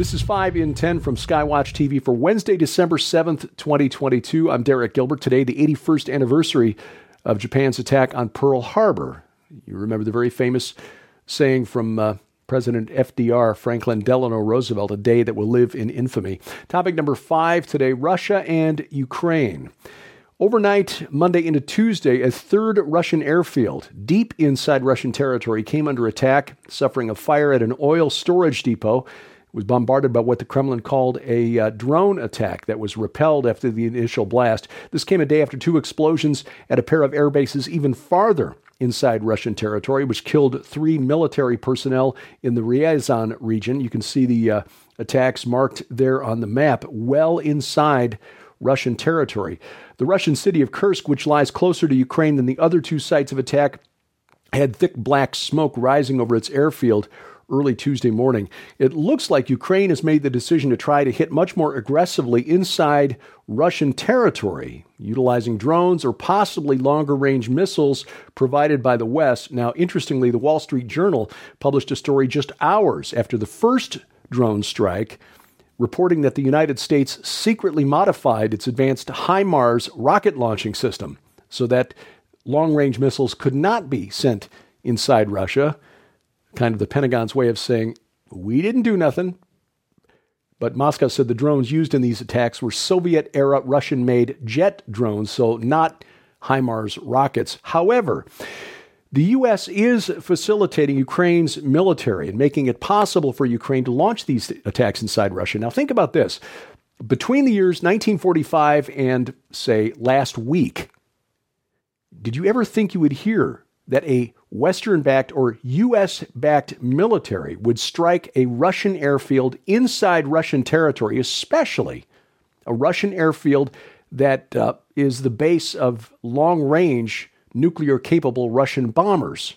This is 5 in 10 from Skywatch TV for Wednesday, December 7th, 2022. I'm Derek Gilbert. Today, the 81st anniversary of Japan's attack on Pearl Harbor. You remember the very famous saying from President FDR, Franklin Delano Roosevelt, a day that will live in infamy. Topic number 5 today, Russia and Ukraine. Overnight, Monday into Tuesday, a third Russian airfield deep inside Russian territory came under attack, suffering a fire at an oil storage depot. It was bombarded by what the Kremlin called a drone attack that was repelled after the initial blast. This came a day after 2 explosions at a pair of air bases even farther inside Russian territory, which killed 3 military personnel in the Ryazan region. You can see the attacks marked there on the map, well inside Russian territory. The Russian city of Kursk, which lies closer to Ukraine than the other 2 sites of attack, had thick black smoke rising over its airfield early Tuesday morning. It looks like Ukraine has made the decision to try to hit much more aggressively inside Russian territory, utilizing drones or possibly longer-range missiles provided by the West. Now, interestingly, the Wall Street Journal published a story just hours after the first drone strike, reporting that the United States secretly modified its advanced HIMARS rocket launching system so that long-range missiles could not be sent inside Russia. Kind of the Pentagon's way of saying, we didn't do nothing. But Moscow said the drones used in these attacks were Soviet-era Russian-made jet drones, so not HIMARS rockets. However, the U.S. is facilitating Ukraine's military and making it possible for Ukraine to launch these attacks inside Russia. Now, think about this. Between the years 1945 and, say, last week, did you ever think you would hear that a Western-backed or U.S.-backed military would strike a Russian airfield inside Russian territory, especially a Russian airfield that is the base of long-range nuclear-capable Russian bombers?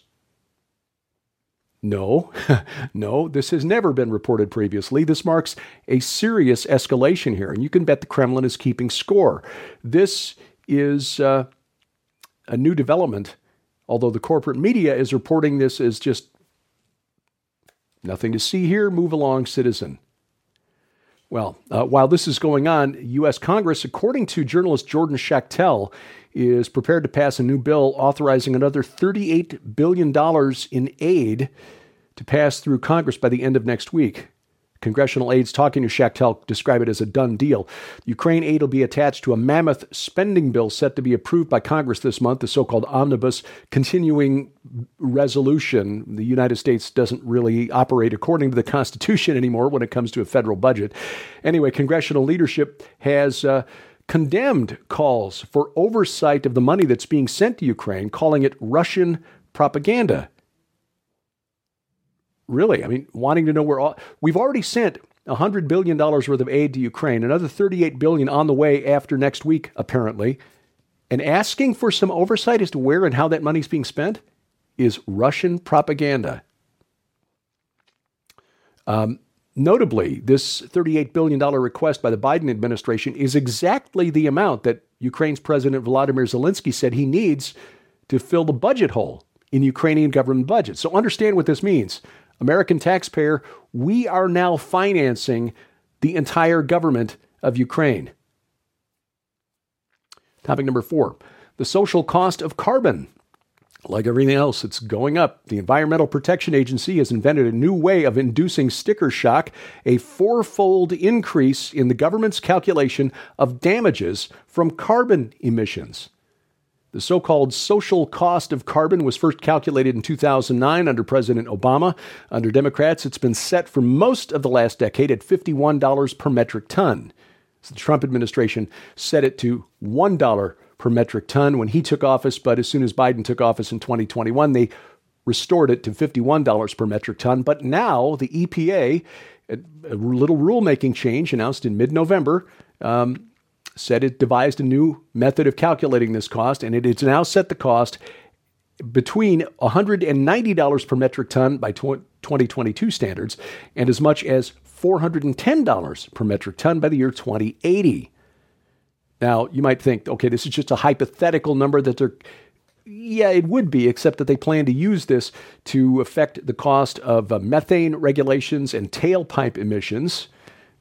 No, no, this has never been reported previously. This marks a serious escalation here, and you can bet the Kremlin is keeping score. This is a new development, although the corporate media is reporting this as just nothing to see here, move along, citizen. Well, while this is going on, U.S. Congress, according to journalist Jordan Schachtel, is prepared to pass a new bill authorizing another $38 billion in aid to pass through Congress by the end of next week. Congressional aides talking to Schachtel describe it as a done deal. Ukraine aid will be attached to a mammoth spending bill set to be approved by Congress this month, the so-called Omnibus Continuing Resolution. The United States doesn't really operate according to the Constitution anymore when it comes to a federal budget. Anyway, congressional leadership has condemned calls for oversight of the money that's being sent to Ukraine, calling it Russian propaganda. Really, I mean, wanting to know where we've already sent $100 billion worth of aid to Ukraine, another $38 billion on the way after next week, apparently, and asking for some oversight as to where and how that money's being spent is Russian propaganda. Notably, this $38 billion request by the Biden administration is exactly the amount that Ukraine's President Volodymyr Zelensky said he needs to fill the budget hole in Ukrainian government budget. So understand what this means. American taxpayer, we are now financing the entire government of Ukraine. Topic number 4, the social cost of carbon. Like everything else, it's going up. The Environmental Protection Agency has invented a new way of inducing sticker shock, a 4-fold increase in the government's calculation of damages from carbon emissions. The so-called social cost of carbon was first calculated in 2009 under President Obama. Under Democrats, it's been set for most of the last decade at $51 per metric ton. So the Trump administration set it to $1 per metric ton when he took office, but as soon as Biden took office in 2021, they restored it to $51 per metric ton. But now the EPA, a little rulemaking change announced in mid-November, said it devised a new method of calculating this cost, and it has now set the cost between $190 per metric ton by 2022 standards and as much as $410 per metric ton by the year 2080. Now, you might think, okay, this is just a hypothetical number that they're... Yeah, it would be, except that they plan to use this to affect the cost of methane regulations and tailpipe emissions.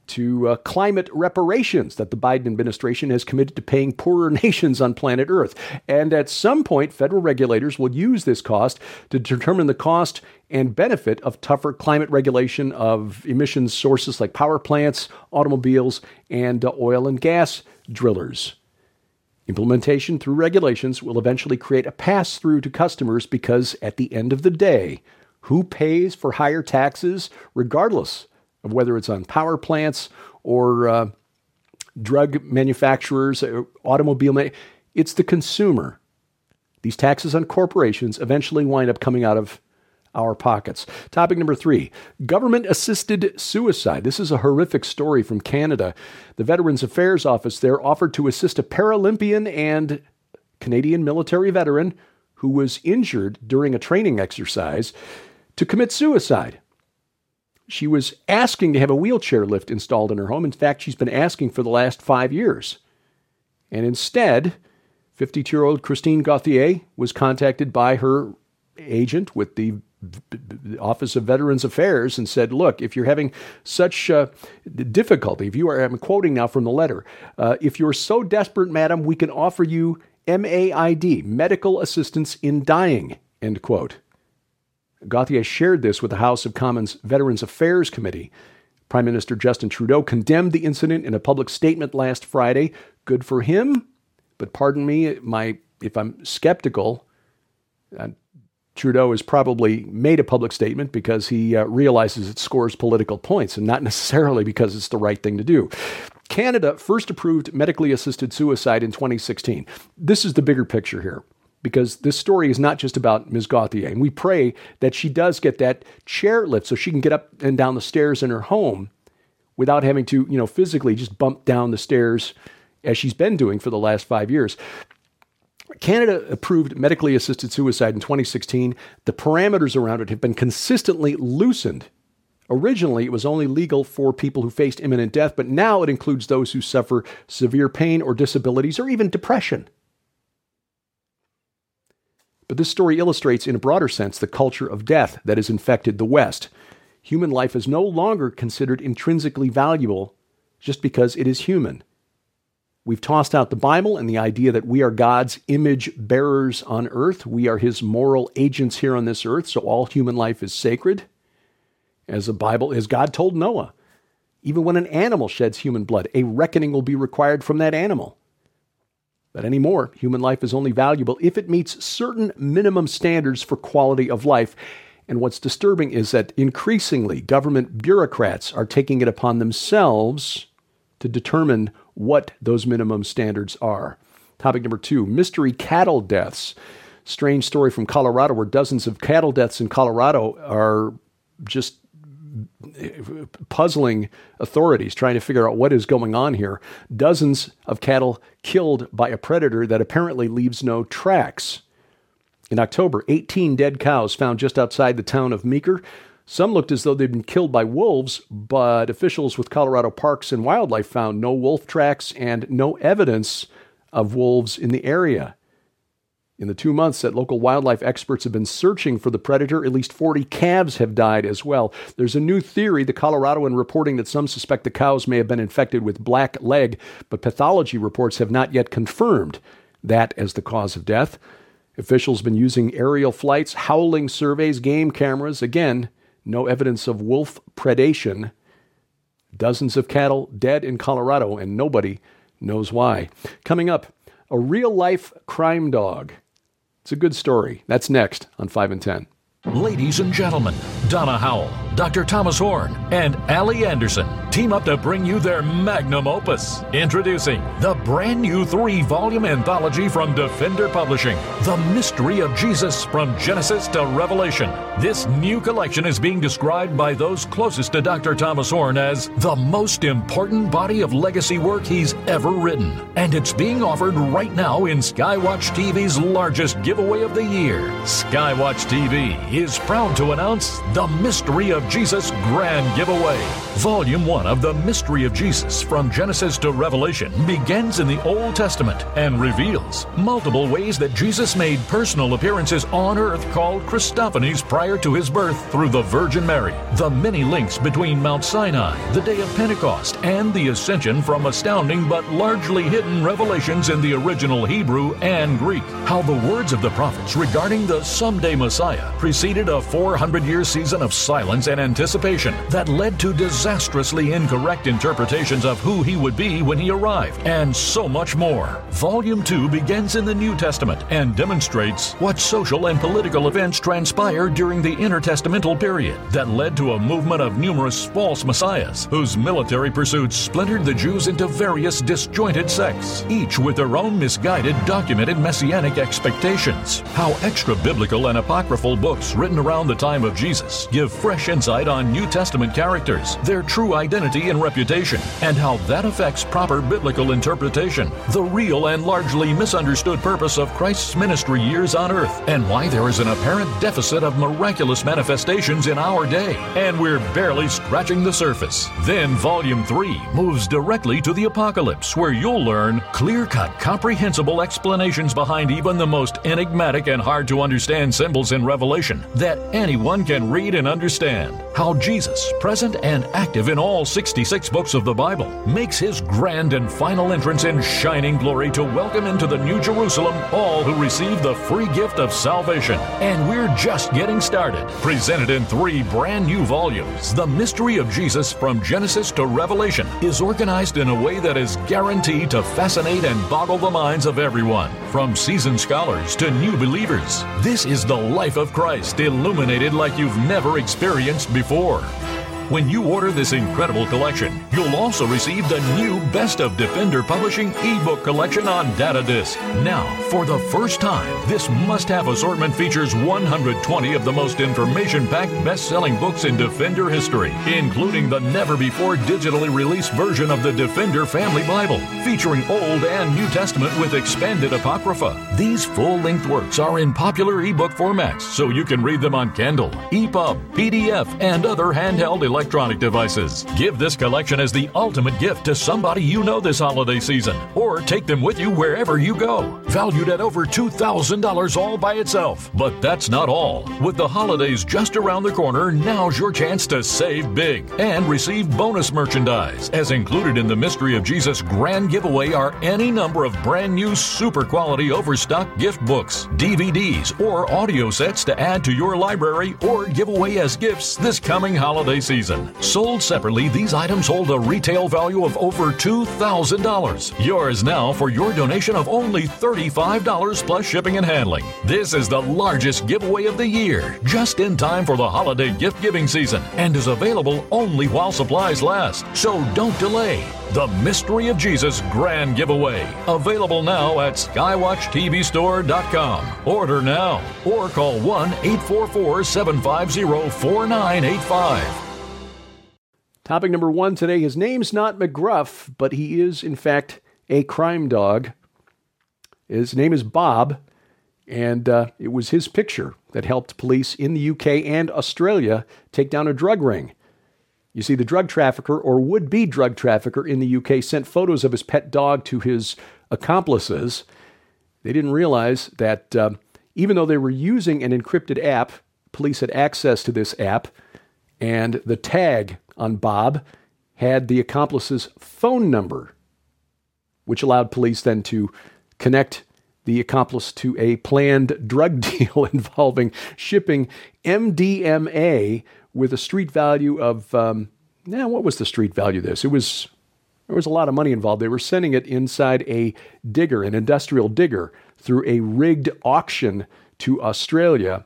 to climate reparations that the Biden administration has committed to paying poorer nations on planet Earth. And at some point, federal regulators will use this cost to determine the cost and benefit of tougher climate regulation of emissions sources like power plants, automobiles, and oil and gas drillers. Implementation through regulations will eventually create a pass-through to customers because at the end of the day, who pays for higher taxes regardless of whether it's on power plants or drug manufacturers, automobile it's the consumer. These taxes on corporations eventually wind up coming out of our pockets. Topic number 3, government-assisted suicide. This is a horrific story from Canada. The Veterans Affairs Office there offered to assist a Paralympian and Canadian military veteran who was injured during a training exercise to commit suicide. She was asking to have a wheelchair lift installed in her home. In fact, she's been asking for the last 5 years. And instead, 52-year-old Christine Gauthier was contacted by her agent with the Office of Veterans Affairs and said, look, if you're having such difficulty, if you are, I'm quoting now from the letter, if you're so desperate, madam, we can offer you MAID, medical assistance in dying, end quote. Gauthier shared this with the House of Commons Veterans Affairs Committee. Prime Minister Justin Trudeau condemned the incident in a public statement last Friday. Good for him, but pardon me, if I'm skeptical, Trudeau has probably made a public statement because he realizes it scores political points and not necessarily because it's the right thing to do. Canada first approved medically assisted suicide in 2016. This is the bigger picture here, because this story is not just about Ms. Gauthier. And we pray that she does get that chair lift so she can get up and down the stairs in her home without having to, physically just bump down the stairs as she's been doing for the last 5 years. Canada approved medically assisted suicide in 2016. The parameters around it have been consistently loosened. Originally, it was only legal for people who faced imminent death, but now it includes those who suffer severe pain or disabilities or even depression. But this story illustrates in a broader sense the culture of death that has infected the West. Human life is no longer considered intrinsically valuable just because it is human. We've tossed out the Bible and the idea that we are God's image bearers on earth. We are his moral agents here on this earth, so all human life is sacred. As God told Noah, even when an animal sheds human blood, a reckoning will be required from that animal. But anymore, human life is only valuable if it meets certain minimum standards for quality of life. And what's disturbing is that increasingly government bureaucrats are taking it upon themselves to determine what those minimum standards are. Topic number 2, mystery cattle deaths. Strange story from Colorado where dozens of cattle deaths in Colorado are just puzzling authorities trying to figure out what is going on here. Dozens of cattle killed by a predator that apparently leaves no tracks. In October, 18 dead cows found just outside the town of Meeker. Some looked as though they'd been killed by wolves, but officials with Colorado Parks and Wildlife found no wolf tracks and no evidence of wolves in the area. In the 2 months that local wildlife experts have been searching for the predator, at least 40 calves have died as well. There's a new theory, the Coloradoan reporting that some suspect the cows may have been infected with black leg, but pathology reports have not yet confirmed that as the cause of death. Officials have been using aerial flights, howling surveys, game cameras. Again, no evidence of wolf predation. Dozens of cattle dead in Colorado, and nobody knows why. Coming up, a real-life crime dog. It's a good story. That's next on 5 and 10. Ladies and gentlemen, Donna Howell, Dr. Thomas Horn, and Allie Anderson team up to bring you their magnum opus. Introducing the brand new 3-volume anthology from Defender Publishing, The Mystery of Jesus from Genesis to Revelation. This new collection is being described by those closest to Dr. Thomas Horn as the most important body of legacy work he's ever written. And it's being offered right now in Skywatch TV's largest giveaway of the year. Skywatch TV is proud to announce the Mystery of Jesus Grand Giveaway. Volume 1 of The Mystery of Jesus from Genesis to Revelation begins in the Old Testament and reveals multiple ways that Jesus made personal appearances on earth called Christophanies prior to his birth through the Virgin Mary, the many links between Mount Sinai, the day of Pentecost, and the ascension from astounding but largely hidden revelations in the original Hebrew and Greek. How the words of the prophets regarding the someday Messiah preceded a 400-year season of silence and anticipation that led to disastrously incorrect interpretations of who he would be when he arrived, and so much more. Volume 2 begins in the New Testament and demonstrates what social and political events transpired during the intertestamental period that led to a movement of numerous false messiahs whose military pursuits splintered the Jews into various disjointed sects, each with their own misguided, documented messianic expectations. How extra-biblical and apocryphal books written around the time of Jesus give fresh insight on New Testament characters, their true identity and reputation, and how that affects proper biblical interpretation, the real and largely misunderstood purpose of Christ's ministry years on earth, and why there is an apparent deficit of miraculous manifestations in our day, and we're barely scratching the surface. Then Volume 3 moves directly to the Apocalypse, where you'll learn clear-cut, comprehensible explanations behind even the most enigmatic and hard-to-understand symbols in Revelation that anyone can read and understand. How Jesus, present and active in all 66 books of the Bible, makes his grand and final entrance in shining glory to welcome into the New Jerusalem all who receive the free gift of salvation. And we're just getting started. Presented in 3 brand new volumes, The Mystery of Jesus from Genesis to Revelation is organized in a way that is guaranteed to fascinate and boggle the minds of everyone, from seasoned scholars to new believers. This is the life of Christ illuminated like you've never experienced before. When you order this incredible collection, you'll also receive the new Best of Defender Publishing ebook collection on data disc. Now, for the first time, this must-have assortment features 120 of the most information-packed best-selling books in Defender history, including the never-before digitally released version of the Defender Family Bible, featuring Old and New Testament with expanded Apocrypha. These full-length works are in popular ebook formats, so you can read them on Kindle, EPUB, PDF, and other handheld electronic devices. Give this collection as the ultimate gift to somebody you know this holiday season, or take them with you wherever you go. Valued at over $2,000 all by itself. But that's not all. With the holidays just around the corner, now's your chance to save big and receive bonus merchandise. As included in the Mystery of Jesus Grand Giveaway are any number of brand new super quality overstock gift books, DVDs, or audio sets to add to your library or give away as gifts this coming holiday season. Sold separately, these items hold a retail value of over $2,000. Yours now for your donation of only $35 plus shipping and handling. This is the largest giveaway of the year, just in time for the holiday gift giving season, and is available only while supplies last. So don't delay. The Mystery of Jesus Grand Giveaway. Available now at skywatchtvstore.com. Order now or call 1-844-750-4985. Topic number 1 today, his name's not McGruff, but he is, in fact, a crime dog. His name is Bob, and it was his picture that helped police in the UK and Australia take down a drug ring. You see, the drug trafficker, or would-be drug trafficker in the UK, sent photos of his pet dog to his accomplices. They didn't realize that even though they were using an encrypted app, police had access to this app, and the tag on Bob had the accomplice's phone number, which allowed police then to connect the accomplice to a planned drug deal involving shipping MDMA with a street value of, what was the street value of this? There was a lot of money involved. They were sending it inside a digger, an industrial digger, through a rigged auction to Australia.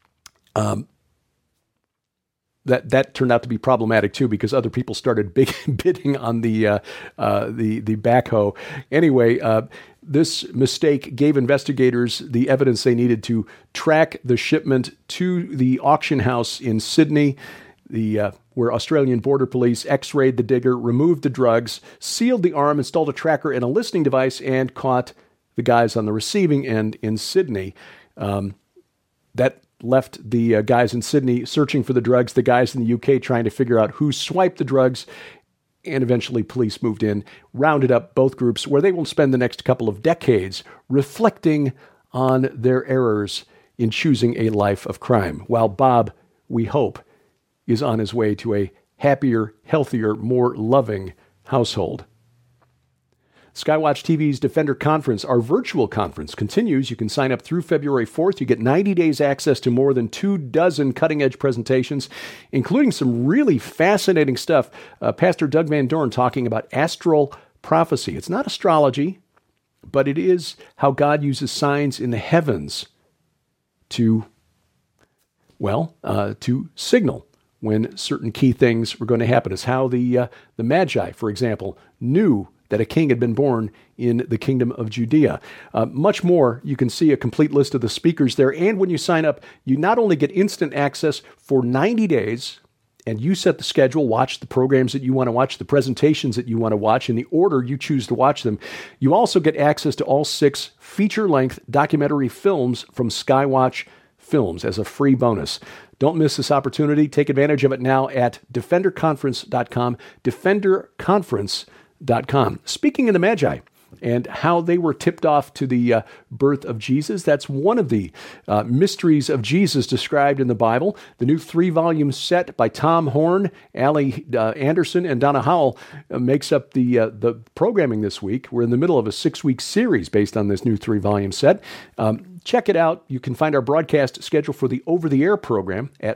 That turned out to be problematic too, because other people started bidding on the backhoe. Anyway, this mistake gave investigators the evidence they needed to track the shipment to the auction house in Sydney, where Australian Border Police x-rayed the digger, removed the drugs, sealed the arm, installed a tracker and a listening device, and caught the guys on the receiving end in Sydney. That left the guys in Sydney searching for the drugs, the guys in the UK trying to figure out who swiped the drugs, and eventually police moved in, rounded up both groups, where they will spend the next couple of decades reflecting on their errors in choosing a life of crime, while Bob, we hope, is on his way to a happier, healthier, more loving household. Skywatch TV's Defender Conference, our virtual conference, continues. You can sign up through February 4th. You get 90 days access to more than 24 cutting-edge presentations, including some really fascinating stuff. Pastor Doug Van Dorn talking about astral prophecy. It's not astrology, but it is how God uses signs in the heavens to signal when certain key things were going to happen. It's how the Magi, for example, knew that a king had been born in the kingdom of Judea. Much more. You can see a complete list of the speakers there. And when you sign up, you not only get instant access for 90 days, and you set the schedule, watch the programs that you want to watch, the presentations that you want to watch in the order you choose to watch them. You also get access to all 6 feature-length documentary films from Skywatch Films as a free bonus. Don't miss this opportunity. Take advantage of it now at defenderconference.com, defenderconference.com. Speaking of the Magi and how they were tipped off to the birth of Jesus, that's one of the mysteries of Jesus described in the Bible. The new 3-volume set by Tom Horn, Allie Anderson, and Donna Howell makes up the programming this week. We're in the middle of a 6-week series based on this new 3-volume set. Check it out. You can find our broadcast schedule for the over-the-air program at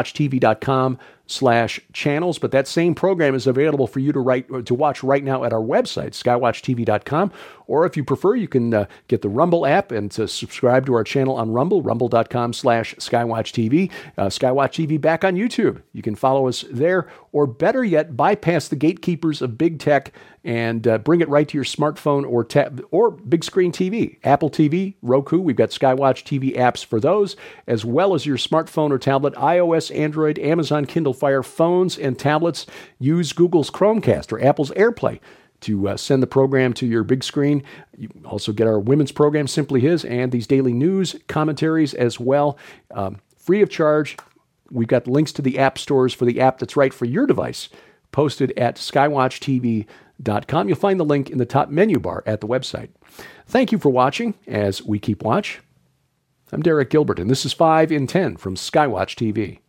skywatchtv.com/channels, but that same program is available for you to watch right now at our website, skywatchtv.com, or if you prefer, you can get the Rumble app and to subscribe to our channel on Rumble, rumble.com/skywatchtv. Skywatch TV back on YouTube. You can follow us there, or better yet, bypass the gatekeepers of big tech and bring it right to your smartphone or big screen TV. Apple TV, Roku, we've got Skywatch TV apps for those, as well as your smartphone or tablet, iOS, Android, Amazon Kindle Fire phones and tablets. Use Google's Chromecast or Apple's AirPlay to send the program to your big screen. You also get our women's program, Simply His, and these daily news commentaries as well, free of charge. We've got links to the app stores for the app that's right for your device, posted at skywatchtv.com. You'll find the link in the top menu bar at the website. Thank you for watching as we keep watch. I'm Derek Gilbert, and this is 5 in 10 from Skywatch TV.